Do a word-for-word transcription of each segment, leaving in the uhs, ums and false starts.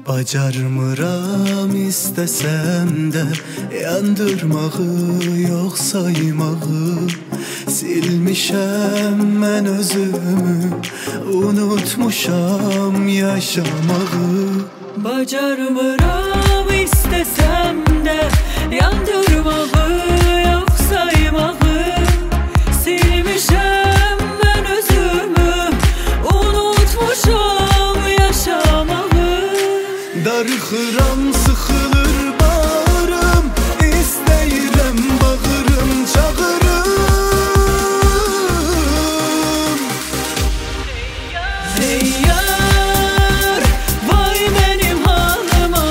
Bacarmıram istesem de yandırmağı yok saymağı. Silmişəm mən özümü, unutmuşam yaşamağı. Bacarmıram istesem de yandırmağı yok saymağı. Silmişəm mən özümü, unutmuşam yaşamağı. Darıxıram, sıxılır bağrım, istəyirəm bağırım, çağırım. Ey yar, vay benim halıma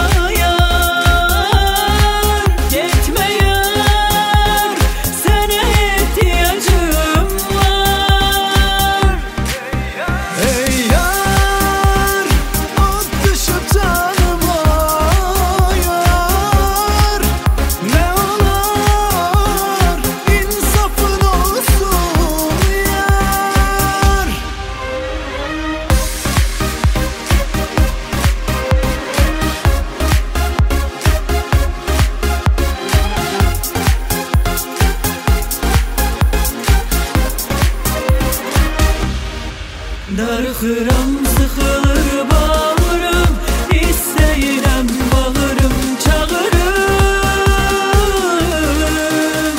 yar. Gitme yar, sana ihtiyacım var. Ey yar, ot düşüp canıma yar. Ne olar insafın olsun yar. Darıxıram, sıxılır bağrım, istəyirəm bağırım, çağırım.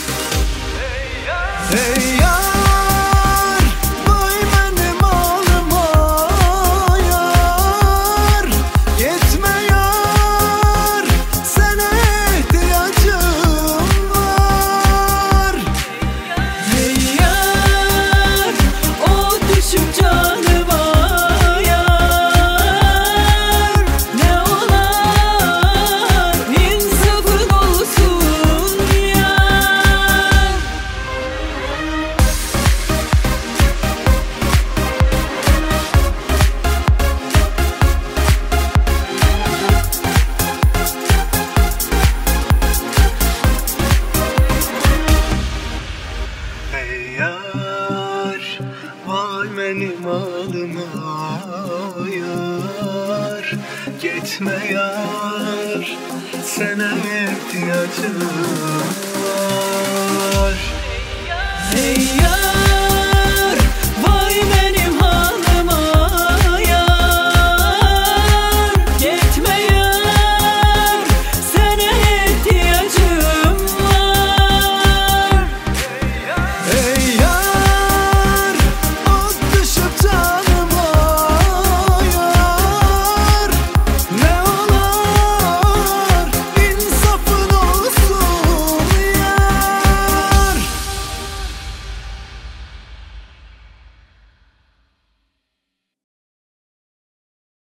Ey yar, vay benim halıma yar. Gitme yar, sana ihtiyacım var. Ey yar, o düşüp canıma yar. Ne olar insafın olsun yar. Ey yar, vay benim halıma yar. Gitme yar, sana ihtiyacım var. Ey yar.